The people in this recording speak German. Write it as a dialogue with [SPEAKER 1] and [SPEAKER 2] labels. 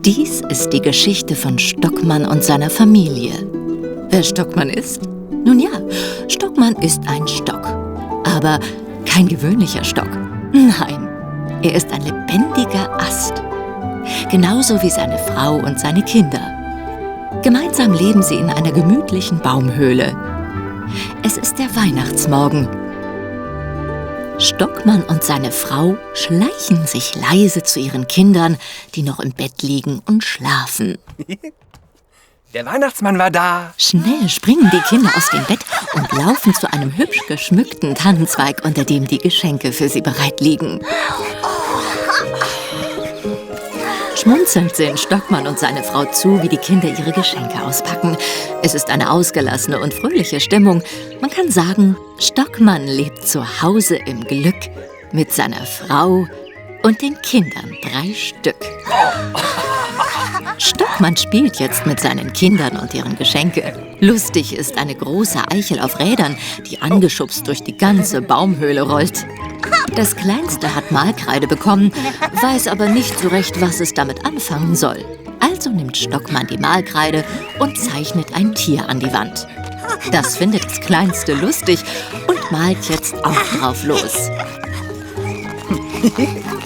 [SPEAKER 1] Dies ist die Geschichte von Stockmann und seiner Familie. Wer Stockmann ist? Nun ja, Stockmann ist ein Stock. Aber kein gewöhnlicher Stock. Nein, er ist ein lebendiger Ast. Genauso wie seine Frau und seine Kinder. Gemeinsam leben sie in einer gemütlichen Baumhöhle. Es ist der Weihnachtsmorgen. Stockmann und seine Frau schleichen sich leise zu ihren Kindern, die noch im Bett liegen und schlafen.
[SPEAKER 2] Der Weihnachtsmann war da.
[SPEAKER 1] Schnell springen die Kinder aus dem Bett und laufen zu einem hübsch geschmückten Tannenzweig, unter dem die Geschenke für sie bereit liegen. Schmunzelnd sehen Stockmann und seine Frau zu, wie die Kinder ihre Geschenke auspacken. Es ist eine ausgelassene und fröhliche Stimmung. Man kann sagen, Stockmann lebt zu Hause im Glück mit seiner Frau und den Kindern, 3 Stück. Stockmann spielt jetzt mit seinen Kindern und ihren Geschenke. Lustig ist eine große Eichel auf Rädern, die angeschubst durch die ganze Baumhöhle rollt. Das Kleinste hat Malkreide bekommen, weiß aber nicht so recht, was es damit anfangen soll. Also nimmt Stockmann die Malkreide und zeichnet ein Tier an die Wand. Das findet das Kleinste lustig und malt jetzt auch drauf los.